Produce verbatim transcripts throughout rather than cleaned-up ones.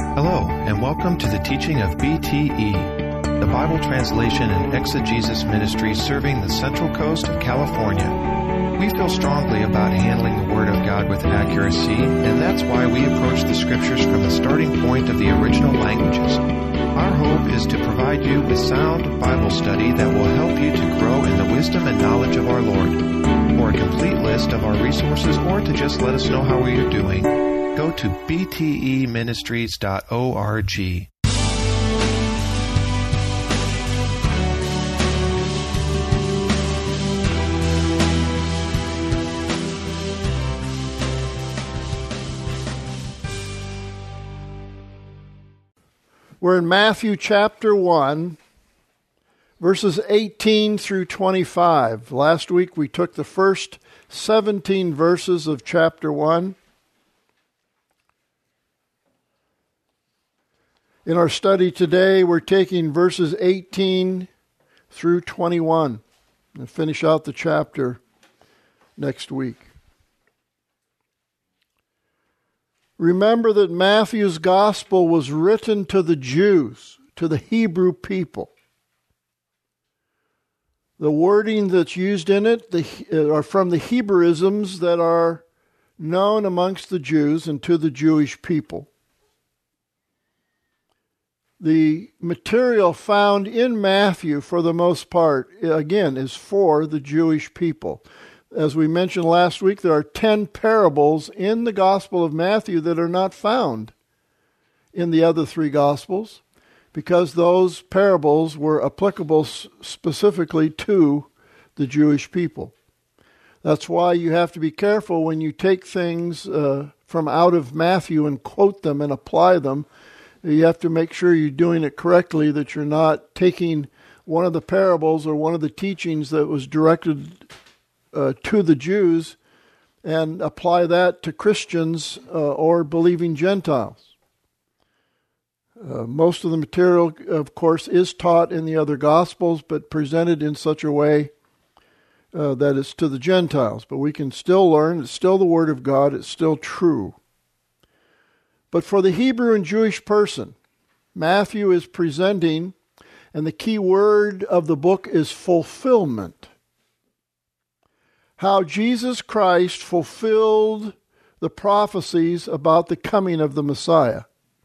Hello, and welcome to the teaching of B T E, the Bible Translation and Exegesis Ministry serving the Central Coast of California. We feel strongly about handling the Word of God with accuracy, and that's why we approach the Scriptures from the starting point of the original languages. Our hope is to provide you with sound Bible study that will help you to grow in the wisdom and knowledge of our Lord. For a complete list of our resources or to just let us know how we are doing, go to b t e ministries dot org. We're in Matthew chapter one, verses eighteen through twenty-five. Last week we took the first seventeen verses of chapter one. In our study today, we're taking verses eighteen through twenty-one and finish out the chapter next week. Remember that Matthew's gospel was written to the Jews, to the Hebrew people. The wording that's used in it the, are from the Hebrewisms that are known amongst the Jews and to the Jewish people. The material found in Matthew, for the most part, again, is for the Jewish people. As we mentioned last week, there are ten parables in the Gospel of Matthew that are not found in the other three Gospels, because those parables were applicable specifically to the Jewish people. That's why you have to be careful when you take things uh, from out of Matthew and quote them and apply them. You have to make sure you're doing it correctly, that you're not taking one of the parables or one of the teachings that was directed uh, to the Jews and apply that to Christians uh, or believing Gentiles. Uh, most of the material, of course, is taught in the other Gospels, but presented in such a way uh, that it's to the Gentiles. But we can still learn, it's still the Word of God, it's still true. But for the Hebrew and Jewish person, Matthew is presenting, and the key word of the book is fulfillment. How Jesus Christ fulfilled the prophecies about the coming of the Messiah,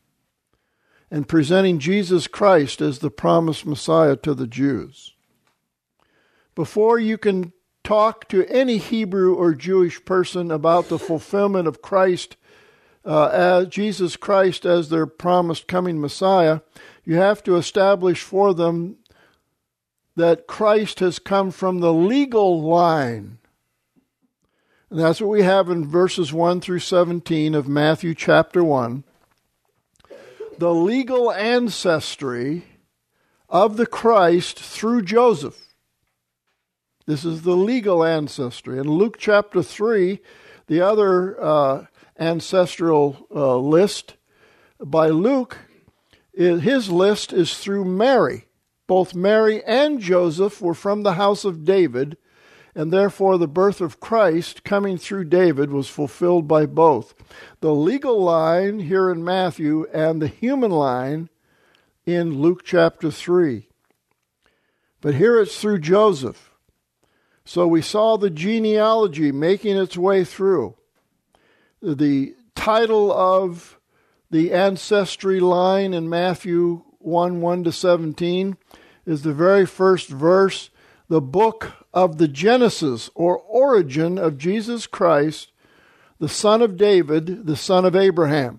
and presenting Jesus Christ as the promised Messiah to the Jews. Before you can talk to any Hebrew or Jewish person about the fulfillment of Christ, uh, as Jesus Christ as their promised coming Messiah, you have to establish for them that Christ has come from the legal line. And that's what we have in verses one through seventeen of Matthew chapter one. The legal ancestry of the Christ through Joseph. This is the legal ancestry. In Luke chapter three, the other uh, ancestral uh, list by Luke, his list is through Mary. Both Mary and Joseph were from the house of David, and therefore the birth of Christ coming through David was fulfilled by both. The legal line here in Matthew and the human line in Luke chapter three. But here it's through Joseph. So we saw the genealogy making its way through. The title of the ancestry line in Matthew one, one to seventeen is the very first verse, the book of the Genesis, or origin of Jesus Christ, the son of David, the son of Abraham.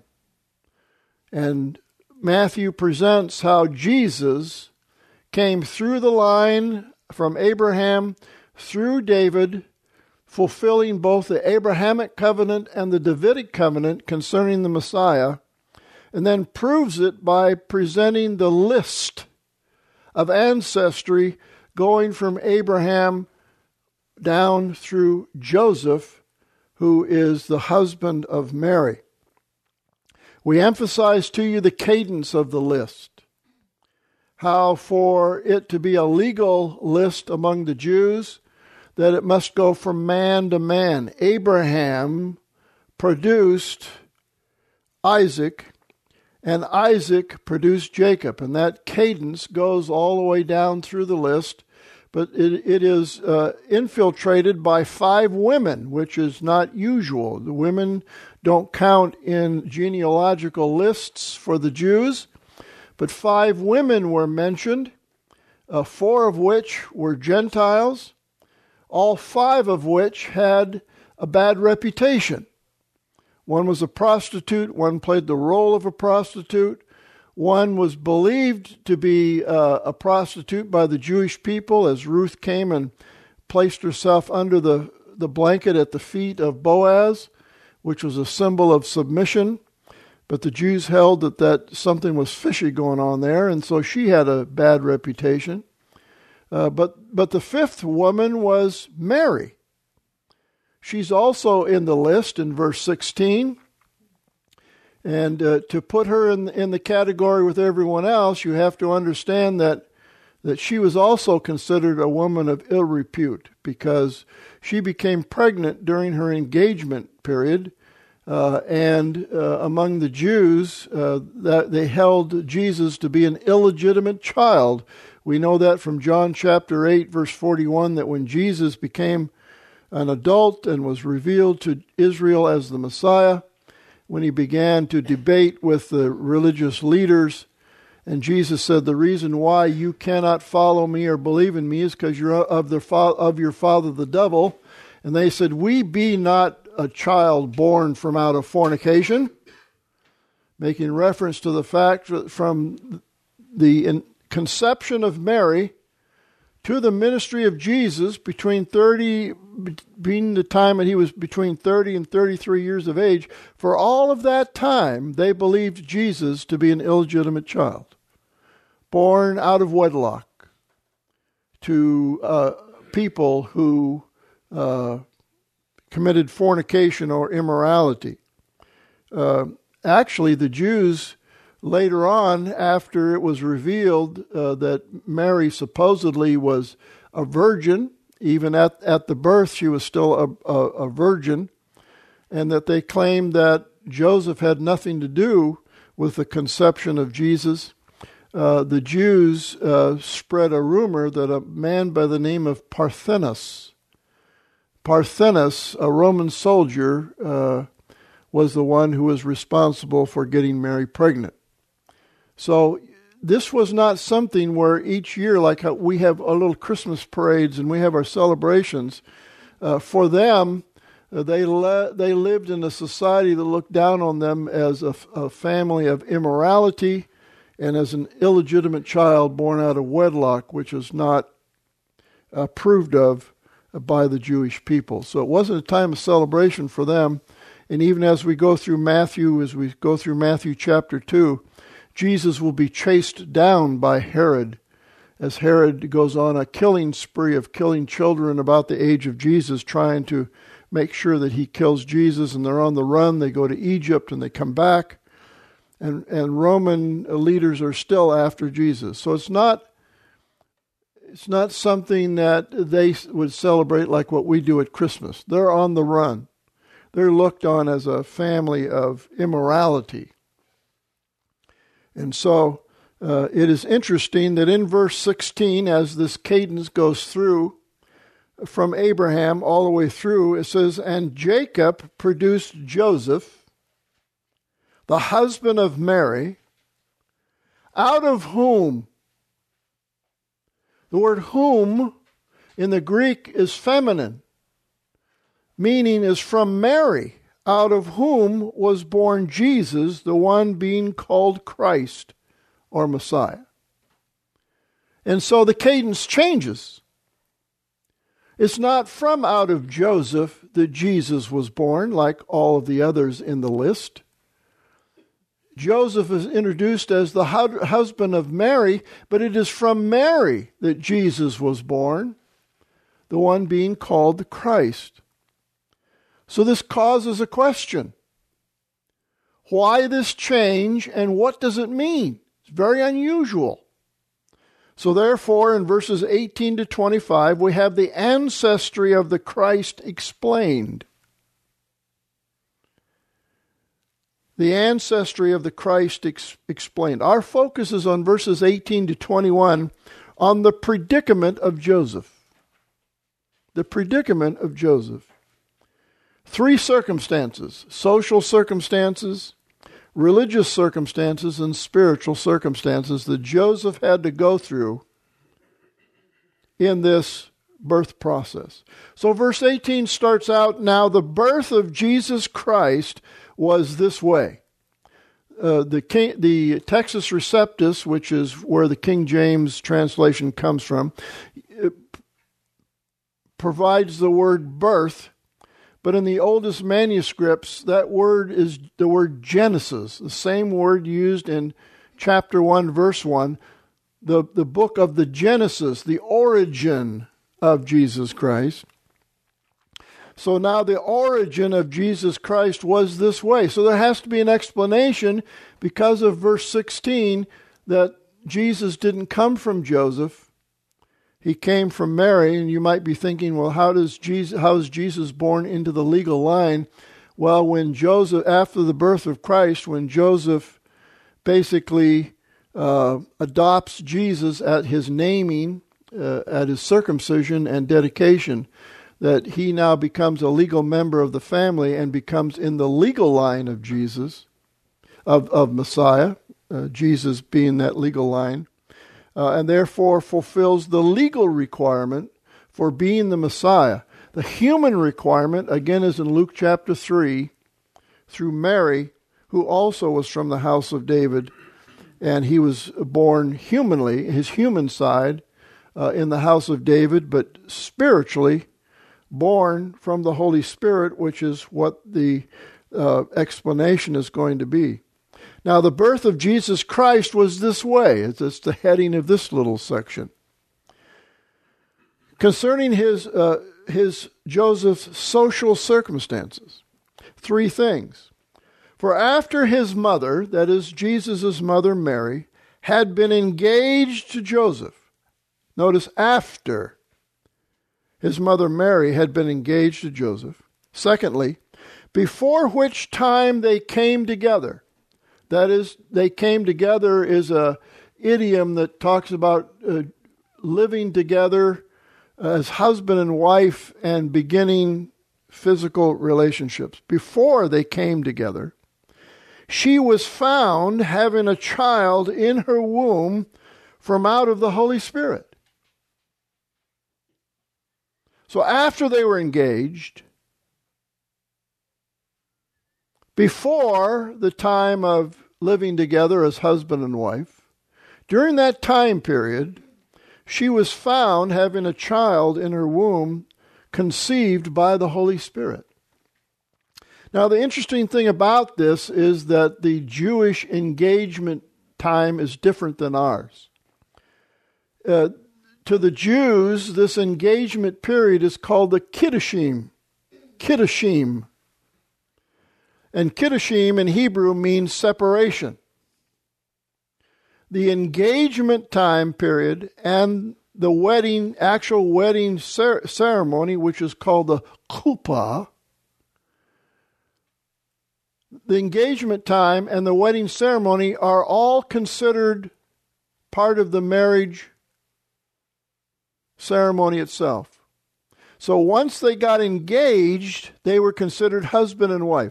And Matthew presents how Jesus came through the line from Abraham through David, fulfilling both the Abrahamic covenant and the Davidic covenant concerning the Messiah, and then proves it by presenting the list of ancestry going from Abraham down through Joseph, who is the husband of Mary. We emphasize to you the cadence of the list, how for it to be a legal list among the Jews, that it must go from man to man. Abraham produced Isaac, and Isaac produced Jacob. And that cadence goes all the way down through the list, but it, it is uh, infiltrated by five women, which is not usual. The women don't count in genealogical lists for the Jews, but five women were mentioned, uh, four of which were Gentiles, all five of which had a bad reputation. One was a prostitute, one played the role of a prostitute, one was believed to be uh, a prostitute by the Jewish people as Ruth came and placed herself under the, the blanket at the feet of Boaz, which was a symbol of submission. But the Jews held that, that something was fishy going on there, and so she had a bad reputation. Uh, but, but the fifth woman was Mary. She's also in the list in verse sixteen. And uh, to put her in, in the category with everyone else, you have to understand that, that she was also considered a woman of ill repute because she became pregnant during her engagement period. Uh, and uh, among the Jews, uh, that they held Jesus to be an illegitimate child. We know that from John chapter eight, verse forty-one, that when Jesus became an adult and was revealed to Israel as the Messiah, when he began to debate with the religious leaders, and Jesus said, the reason why you cannot follow me or believe in me is because you're of, the fa- of your father the devil. And they said, we be not a child born from out of fornication, making reference to the fact that from the conception of Mary to the ministry of Jesus, between thirty, being the time that he was between thirty and thirty-three years of age, for all of that time, they believed Jesus to be an illegitimate child, born out of wedlock to uh, people who uh, committed fornication or immorality. Uh, actually, the Jews later on, after it was revealed uh, that Mary supposedly was a virgin, even at, at the birth she was still a, a, a virgin, and that they claimed that Joseph had nothing to do with the conception of Jesus, uh, the Jews uh, spread a rumor that a man by the name of Parthenos, Parthenos, a Roman soldier, uh, was the one who was responsible for getting Mary pregnant. So this was not something where each year, like how we have our little Christmas parades and we have our celebrations, uh, for them, uh, they le- they lived in a society that looked down on them as a, a family of immorality and as an illegitimate child born out of wedlock, which is not approved of by the Jewish people. So it wasn't a time of celebration for them. And even as we go through Matthew, as we go through Matthew chapter two, Jesus will be chased down by Herod, as Herod goes on a killing spree of killing children about the age of Jesus, trying to make sure that he kills Jesus, and they're on the run. They go to Egypt and they come back, and, and Roman leaders are still after Jesus. So it's not it's not something that they would celebrate like what we do at Christmas. They're on the run. They're looked on as a family of immorality. And so uh, it is interesting that in verse sixteen, as this cadence goes through, from Abraham all the way through, it says, and Jacob produced Joseph, the husband of Mary, out of whom, the word whom in the Greek is feminine, meaning is from Mary, out of whom was born Jesus, the one being called Christ or Messiah. And so the cadence changes. It's not from out of Joseph that Jesus was born, like all of the others in the list. Joseph is introduced as the husband of Mary, but it is from Mary that Jesus was born, the one being called the Christ. So this causes a question. Why this change, and what does it mean? It's very unusual. So therefore, in verses eighteen to twenty-five, we have the ancestry of the Christ explained. the ancestry of the Christ ex- explained. Our focus is on verses eighteen to twenty-one on the predicament of Joseph. The predicament of Joseph. Three circumstances: social circumstances, religious circumstances, and spiritual circumstances that Joseph had to go through in this birth process. So verse eighteen starts out, now the birth of Jesus Christ was this way. Uh, the, King, the Textus Receptus, which is where the King James translation comes from, provides the word birth, but in the oldest manuscripts, that word is the word Genesis, the same word used in chapter one, verse one, the, the book of the Genesis, the origin of Jesus Christ. So now the origin of Jesus Christ was this way. So there has to be an explanation because of verse sixteen that Jesus didn't come from Joseph. He came from Mary, and you might be thinking, well, how does Jesus, how is Jesus born into the legal line? Well, when Joseph, after the birth of Christ, when Joseph basically uh, adopts Jesus at his naming, uh, at his circumcision and dedication, that he now becomes a legal member of the family and becomes in the legal line of Jesus, of, of Messiah, uh, Jesus being that legal line, uh, and therefore fulfills the legal requirement for being the Messiah. The human requirement, again, is in Luke chapter three, through Mary, who also was from the house of David, and he was born humanly, his human side, uh, in the house of David, but spiritually born from the Holy Spirit, which is what the uh, explanation is going to be. Now, the birth of Jesus Christ was this way. It's, it's the heading of this little section. Concerning his, uh, his Joseph's social circumstances, three things. For after his mother, that is Jesus' mother Mary, had been engaged to Joseph, notice after his mother Mary had been engaged to Joseph. Secondly, before which time they came together. That is, they came together is a idiom that talks about uh, living together as husband and wife and beginning physical relationships. Before they came together, she was found having a child in her womb from out of the Holy Spirit. So after they were engaged, before the time of living together as husband and wife, during that time period, she was found having a child in her womb conceived by the Holy Spirit. Now, the interesting thing about this is that the Jewish engagement time is different than ours. Uh, To the Jews, this engagement period is called the Kiddushim. Kiddushim. And Kiddushim in Hebrew means separation. The engagement time period and the wedding, actual wedding cer- ceremony, which is called the chuppah, the engagement time and the wedding ceremony are all considered part of the marriage ceremony itself. So once they got engaged, they were considered husband and wife.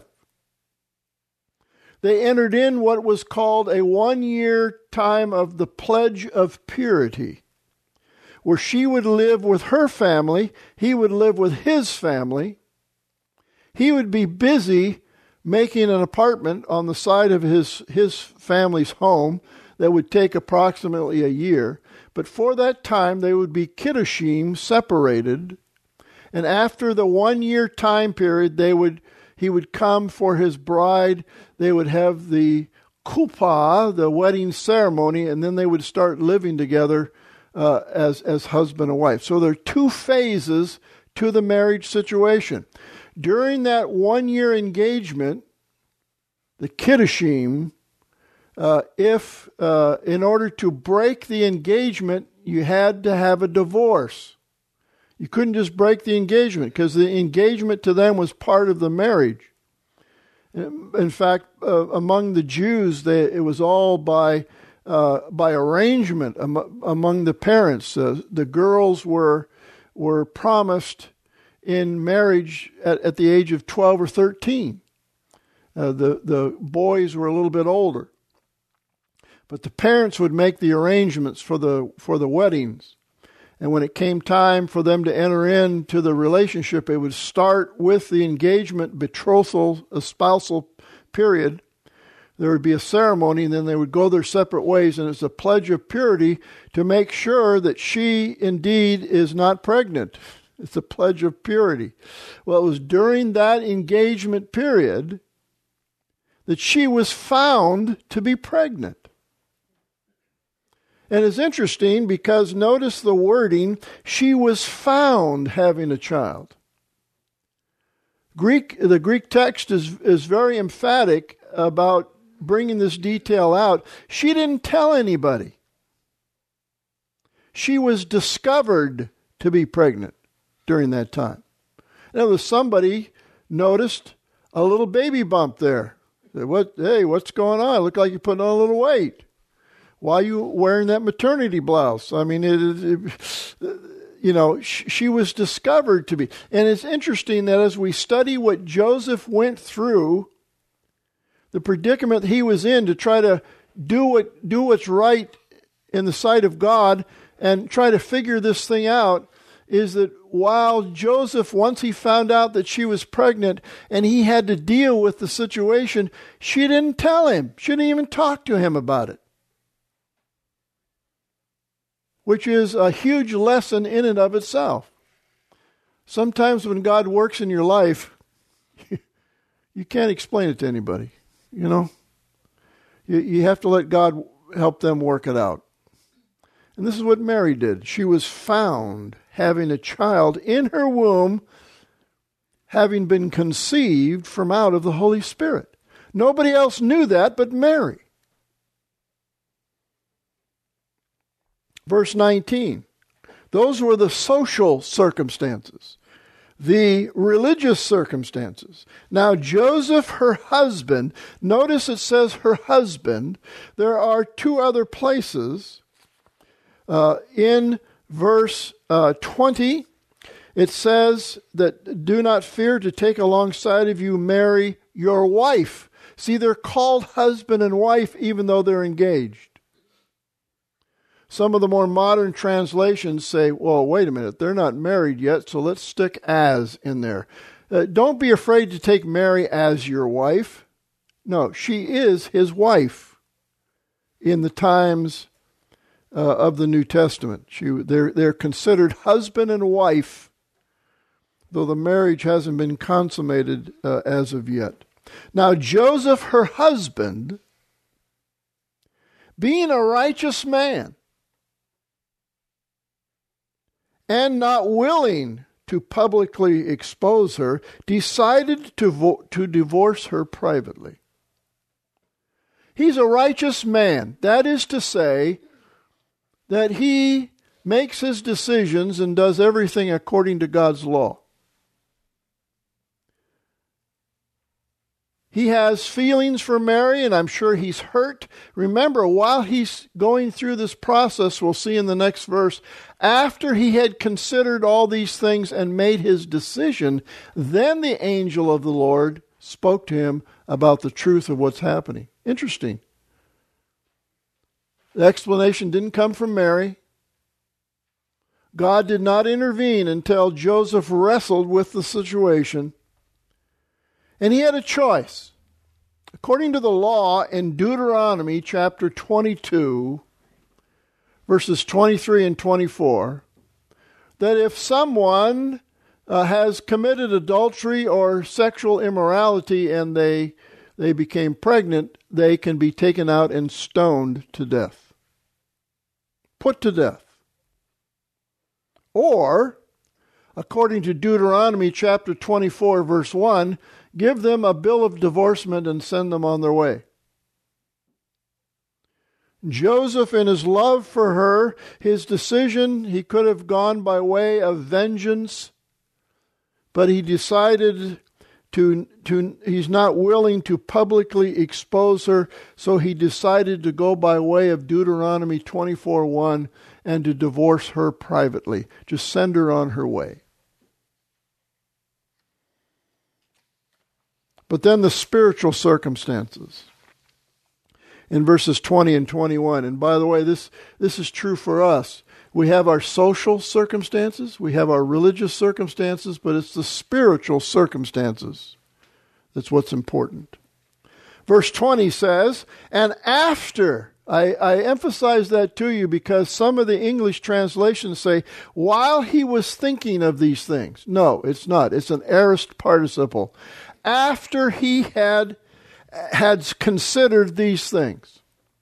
They entered in what was called a one-year time of the pledge of purity, where she would live with her family, he would live with his family. He would be busy making an apartment on the side of his, his family's home that would take approximately a year. But for that time, they would be kiddushim, separated. And after the one-year time period, they would he would come for his bride. They would have the chuppah, the wedding ceremony, and then they would start living together uh, as, as husband and wife. So there are two phases to the marriage situation. During that one-year engagement, the kiddushim, Uh, if, uh, in order to break the engagement, you had to have a divorce. You couldn't just break the engagement because the engagement to them was part of the marriage. In fact, uh, among the Jews, they, it was all by uh, by arrangement am, among the parents. Uh, the girls were were promised in marriage at, at the age of twelve or thirteen. Uh, the the boys were a little bit older, but the parents would make the arrangements for the for the weddings. And when it came time for them to enter into the relationship, it would start with the engagement, betrothal, espousal period. There would be a ceremony, and then they would go their separate ways, and it's a pledge of purity to make sure that she indeed is not pregnant. It's a pledge of purity. Well, it was during that engagement period that she was found to be pregnant. And it's interesting because notice the wording, she was found having a child. Greek, the Greek text is, is very emphatic about bringing this detail out. She didn't tell anybody. She was discovered to be pregnant during that time. Now, somebody noticed a little baby bump there. Said, "What? Hey, what's going on? Look like you're putting on a little weight. Why are you wearing that maternity blouse?" I mean, it, it, you know, sh- she was discovered to be. And it's interesting that as we study what Joseph went through, the predicament he was in to try to do what do what's right in the sight of God and try to figure this thing out, is that while Joseph, once he found out that she was pregnant and he had to deal with the situation, she didn't tell him. She didn't even talk to him about it. Which is a huge lesson in and of itself. Sometimes when God works in your life, you can't explain it to anybody, you know. You, you have to let God help them work it out. And this is what Mary did. She was found having a child in her womb, having been conceived from out of the Holy Spirit. Nobody else knew that but Mary. Verse nineteen, those were the social circumstances, the religious circumstances. Now Joseph, her husband, notice it says her husband. There are two other places. Uh, in verse uh, twenty, it says that do not fear to take alongside of you Mary, your wife. See, they're called husband and wife even though they're engaged. Some of the more modern translations say, well, wait a minute, they're not married yet, so let's stick as in there. Uh, don't be afraid to take Mary as your wife. No, she is his wife in the times uh, of the New Testament. She, they're, they're considered husband and wife, though the marriage hasn't been consummated uh, as of yet. Now, Joseph, her husband, being a righteous man, and not willing to publicly expose her, decided to vo- to divorce her privately. He's a righteous man. That is to say that he makes his decisions and does everything according to God's law. He has feelings for Mary, and I'm sure he's hurt. Remember, while he's going through this process, we'll see in the next verse, after he had considered all these things and made his decision, then the angel of the Lord spoke to him about the truth of what's happening. Interesting. The explanation didn't come from Mary. God did not intervene until Joseph wrestled with the situation. And he had a choice. According to the law in Deuteronomy chapter twenty-two, verses twenty-three and twenty-four, that if someone uh, has committed adultery or sexual immorality and they they became pregnant, they can be taken out and stoned to death. Put to death. Or, according to Deuteronomy chapter twenty-four, verse one, give them a bill of divorcement and send them on their way. Joseph, in his love for her, his decision, he could have gone by way of vengeance, but he decided To, to, he's not willing to publicly expose her, so he decided to go by way of Deuteronomy twenty-four one and to divorce her privately. Just send her on her way. But then the spiritual circumstances in verses twenty and twenty-one. And by the way, this, this is true for us. We have our social circumstances, we have our religious circumstances, but it's the spiritual circumstances that's what's important. Verse twenty says, and after, I, I emphasize that to you because some of the English translations say, while he was thinking of these things. No, it's not. It's an aorist participle. After he had, had considered these things.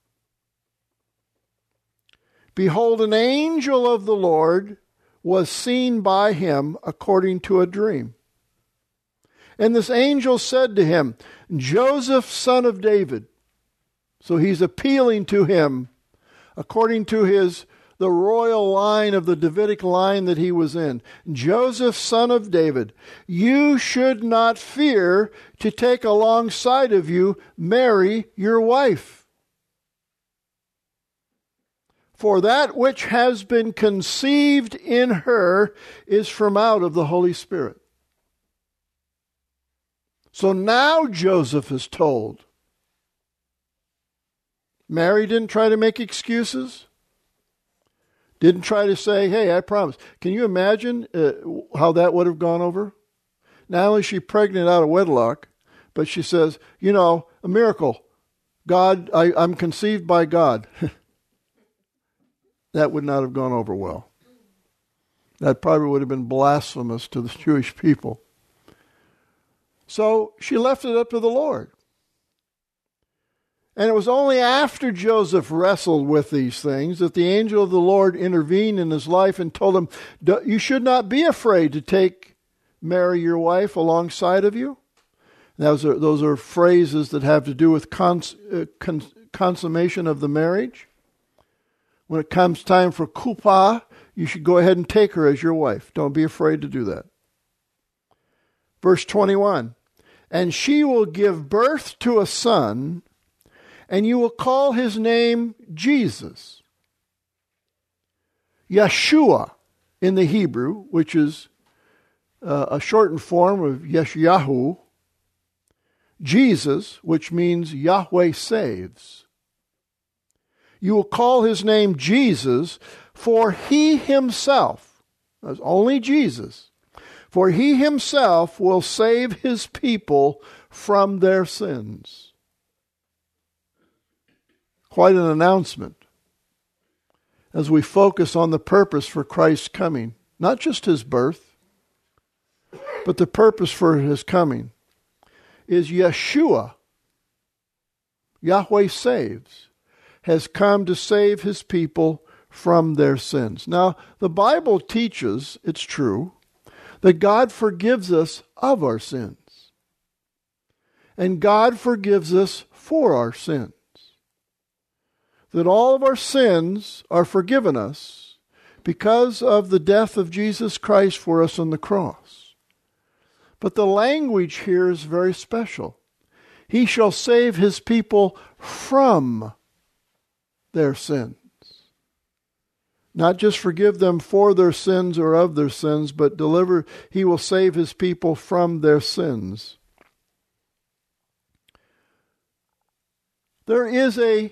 Behold, an angel of the Lord was seen by him according to a dream. And this angel said to him, Joseph, son of David. So he's appealing to him according to his the royal line of the Davidic line that he was in. Joseph, son of David, you should not fear to take alongside of you Mary, your wife. For that which has been conceived in her is from out of the Holy Spirit. So now Joseph is told. Mary didn't try to make excuses. Didn't try to say, hey, I promise. Can you imagine uh, how that would have gone over? Not only is she pregnant out of wedlock, but she says, you know, a miracle. God, I, I'm conceived by God. That would not have gone over well. That probably would have been blasphemous to the Jewish people. So she left it up to the Lord. And it was only after Joseph wrestled with these things that the angel of the Lord intervened in his life and told him, you should not be afraid to take Mary, your wife, alongside of you. Those are, those are phrases that have to do with cons, uh, cons, consummation of the marriage. When it comes time for kupah, you should go ahead and take her as your wife. Don't be afraid to do that. Verse twenty-one, and she will give birth to a son, and you will call his name Jesus. Yeshua in the Hebrew, which is uh, a shortened form of Yeshayahu. Jesus, which means Yahweh saves. You will call his name Jesus, for he himself, that's only Jesus, for he himself will save his people from their sins. Quite an announcement as we focus on the purpose for Christ's coming. Not just his birth, but the purpose for his coming is Yeshua, Yahweh saves, has come to save his people from their sins. Now, the Bible teaches, it's true, that God forgives us of our sins. And God forgives us for our sins. That all of our sins are forgiven us because of the death of Jesus Christ for us on the cross. But the language here is very special. He shall save his people from their sins. Not just forgive them for their sins or of their sins, but deliver, he will save his people from their sins. There is a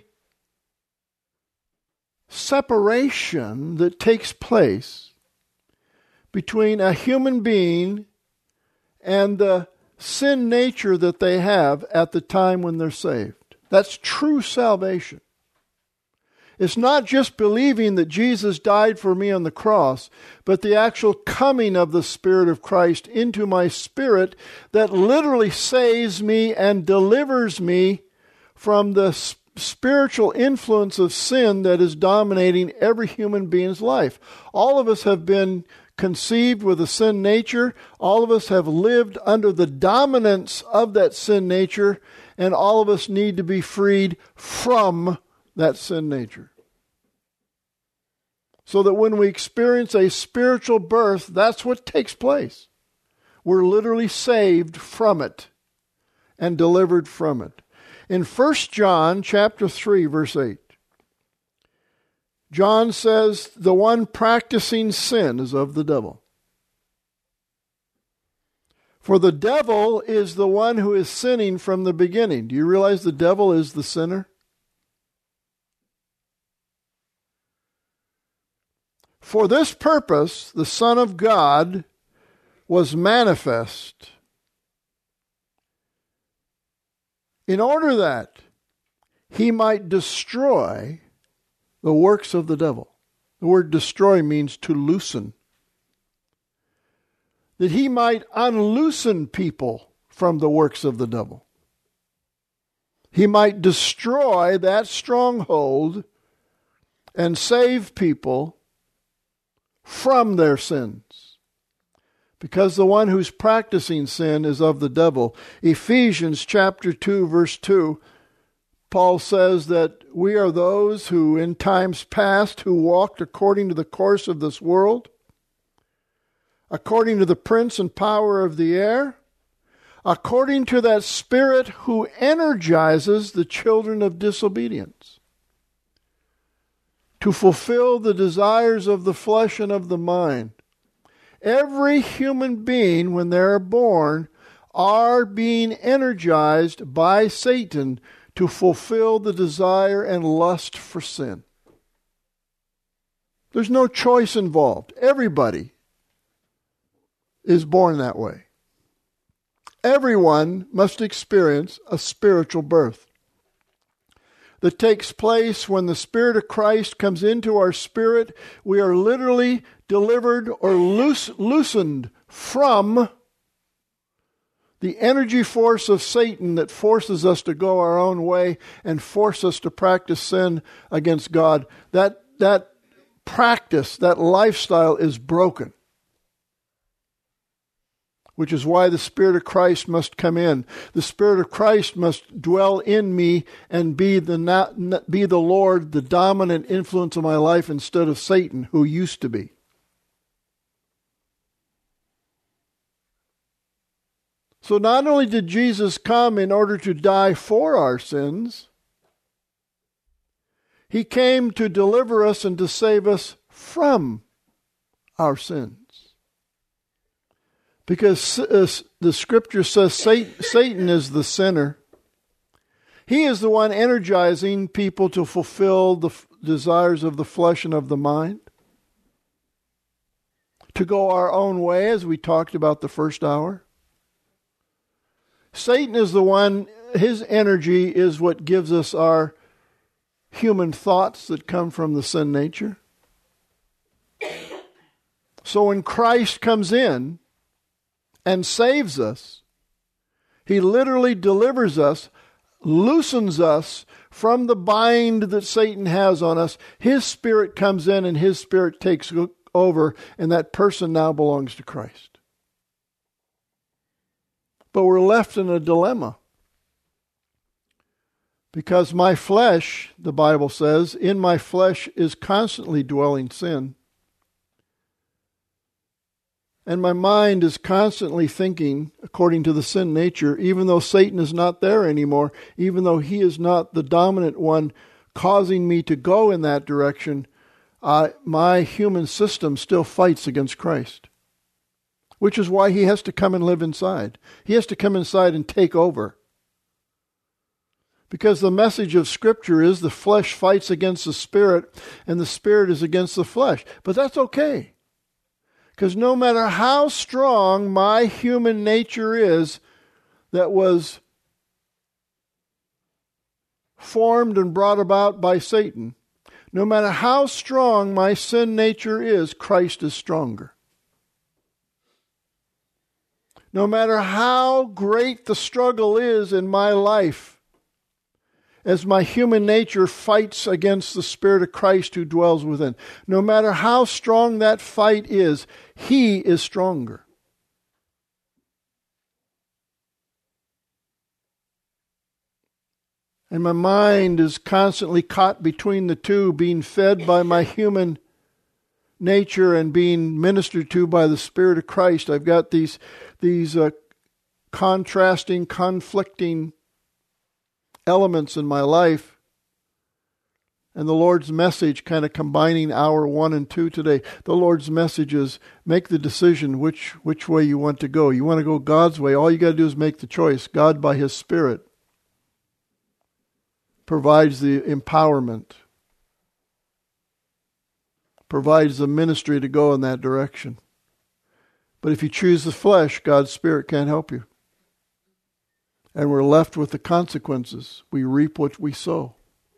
separation that takes place between a human being and the sin nature that they have at the time when they're saved. That's true salvation. It's not just believing that Jesus died for me on the cross, but the actual coming of the Spirit of Christ into my spirit that literally saves me and delivers me from the spiritual influence of sin that is dominating every human being's life. All of us have been conceived with a sin nature. All of us have lived under the dominance of that sin nature, and all of us need to be freed from that sin nature. So that when we experience a spiritual birth, that's what takes place. We're literally saved from it and delivered from it. In First John chapter three, verse eight, John says, the one practicing sin is of the devil. For the devil is the one who is sinning from the beginning. Do you realize the devil is the sinner? For this purpose, the Son of God was manifest, in order that he might destroy the works of the devil. The word destroy means to loosen. That he might unloosen people from the works of the devil. He might destroy that stronghold and save people from their sins. Because the one who's practicing sin is of the devil. Ephesians chapter two, verse two, Paul says that we are those who in times past who walked according to the course of this world, according to the prince and power of the air, according to that spirit who energizes the children of disobedience, to fulfill the desires of the flesh and of the mind. Every human being, when they are born, are being energized by Satan to fulfill the desire and lust for sin. There's no choice involved. Everybody is born that way. Everyone must experience a spiritual birth that takes place when the Spirit of Christ comes into our spirit. We are literally delivered or loose, loosened from the energy force of Satan that forces us to go our own way and force us to practice sin against God. That, that practice, that lifestyle is broken. Which is why the Spirit of Christ must come in. The Spirit of Christ must dwell in me and be the not, be the Lord, the dominant influence of my life instead of Satan, who used to be. So not only did Jesus come in order to die for our sins, he came to deliver us and to save us from our sins. Because uh, the scripture says Satan is the sinner. He is the one energizing people to fulfill the f- desires of the flesh and of the mind. To go our own way, as we talked about the first hour. Satan is the one, his energy is what gives us our human thoughts that come from the sin nature. So when Christ comes in and saves us, he literally delivers us, loosens us from the bind that Satan has on us. His spirit comes in and his spirit takes over, and that person now belongs to Christ. But we're left in a dilemma. Because my flesh, the Bible says, in my flesh is constantly dwelling sin. And my mind is constantly thinking according to the sin nature, even though Satan is not there anymore, even though he is not the dominant one causing me to go in that direction, uh, my human system still fights against Christ. Which is why he has to come and live inside. He has to come inside and take over. Because the message of Scripture is the flesh fights against the spirit, and the spirit is against the flesh. But that's okay. Because no matter how strong my human nature is that was formed and brought about by Satan, no matter how strong my sin nature is, Christ is stronger. No matter how great the struggle is in my life, as my human nature fights against the Spirit of Christ who dwells within, no matter how strong that fight is, he is stronger. And my mind is constantly caught between the two, being fed by my human nature and being ministered to by the Spirit of Christ, I've got these, these uh, contrasting, conflicting elements in my life. And the Lord's message, kind of combining hour one and two today, the Lord's message is make the decision which, which way you want to go. You want to go God's way. All you got to do is make the choice. God, by His Spirit, provides the empowerment, provides the ministry to go in that direction. But if you choose the flesh, God's Spirit can't help you. And we're left with the consequences. We reap what we sow.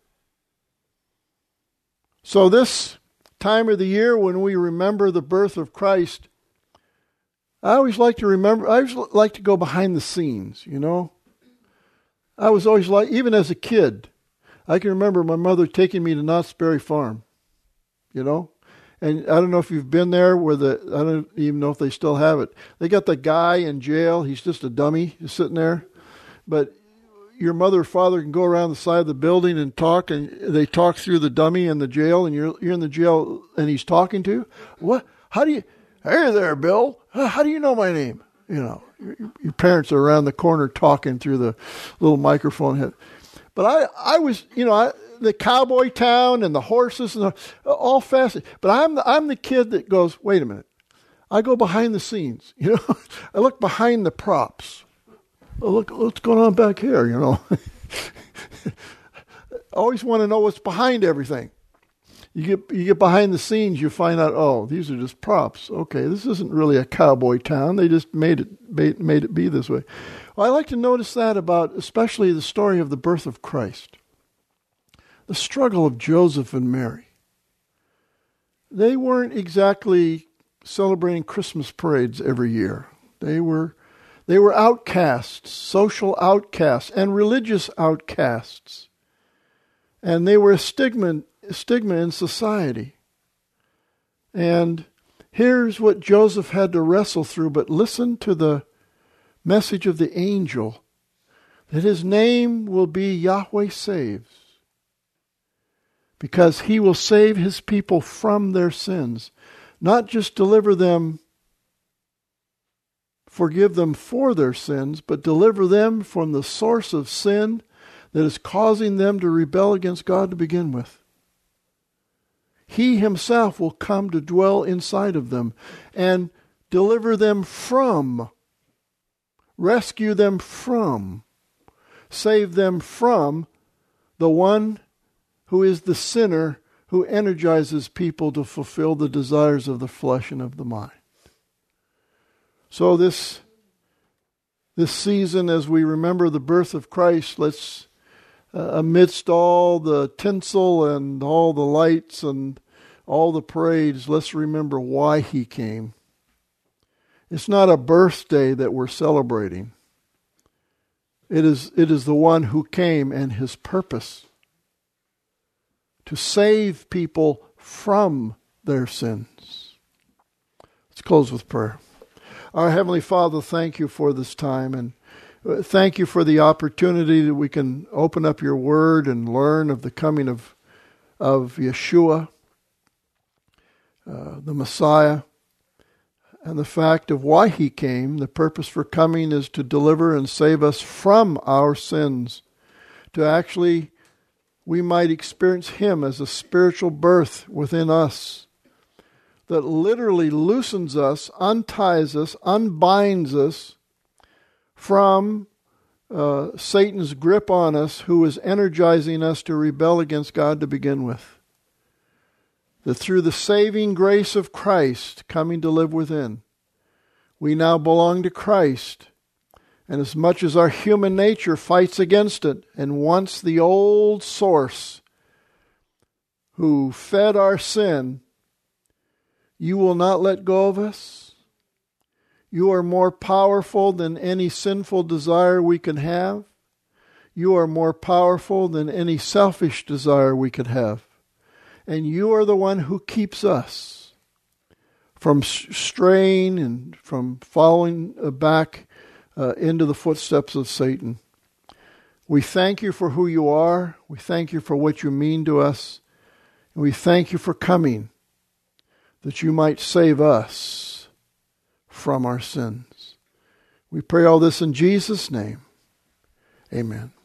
So this time of the year when we remember the birth of Christ, I always like to remember, I always like to go behind the scenes, you know. I was always like, even as a kid, I can remember my mother taking me to Knott's Berry Farm, you know. And I don't know if you've been there where the, I don't even know if they still have it. They got the guy in jail. He's just a dummy just sitting there. But your mother or father can go around the side of the building and talk, and they talk through the dummy in the jail, and you're you're in the jail, and he's talking to you. What? How do you? Hey there, Bill. How do you know my name? You know, your, your parents are around the corner talking through the little microphone head. But I, I was, you know, I, the cowboy town and the horses and the, all fascinating. But I'm the, I'm the kid that goes, wait a minute. I go behind the scenes. You know, I look behind the props. Oh, look, what's going on back here, you know. I always want to know what's behind everything. You get you get behind the scenes, you find out, oh, these are just props. Okay, this isn't really a cowboy town. They just made it made it be this way. Well, I like to notice that about especially the story of the birth of Christ. The struggle of Joseph and Mary. They weren't exactly celebrating Christmas parades every year. They were They were outcasts, social outcasts, and religious outcasts. And they were a stigma, a stigma in society. And here's what Joseph had to wrestle through, but listen to the message of the angel, that his name will be Yahweh Saves, because he will save his people from their sins, not just deliver them, forgive them for their sins, but deliver them from the source of sin that is causing them to rebel against God to begin with. He himself will come to dwell inside of them and deliver them from, rescue them from, save them from the one who is the sinner who energizes people to fulfill the desires of the flesh and of the mind. So this, this season, as we remember the birth of Christ, let's, uh, amidst all the tinsel and all the lights and all the parades, let's remember why he came. It's not a birthday that we're celebrating. It is, it is the one who came and his purpose to save people from their sins. Let's close with prayer. Our Heavenly Father, thank you for this time, and thank you for the opportunity that we can open up your word and learn of the coming of, of Yeshua, uh, the Messiah, and the fact of why he came. The purpose for coming is to deliver and save us from our sins, to actually we might experience him as a spiritual birth within us that literally loosens us, unties us, unbinds us from uh, Satan's grip on us, who is energizing us to rebel against God to begin with. That through the saving grace of Christ coming to live within, we now belong to Christ. And as much as our human nature fights against it and wants the old source who fed our sin, you will not let go of us. You are more powerful than any sinful desire we can have. You are more powerful than any selfish desire we could have. And you are the one who keeps us from straying and from following back uh, into the footsteps of Satan. We thank you for who you are. We thank you for what you mean to us. And we thank you for coming, that you might save us from our sins. We pray all this in Jesus' name. Amen.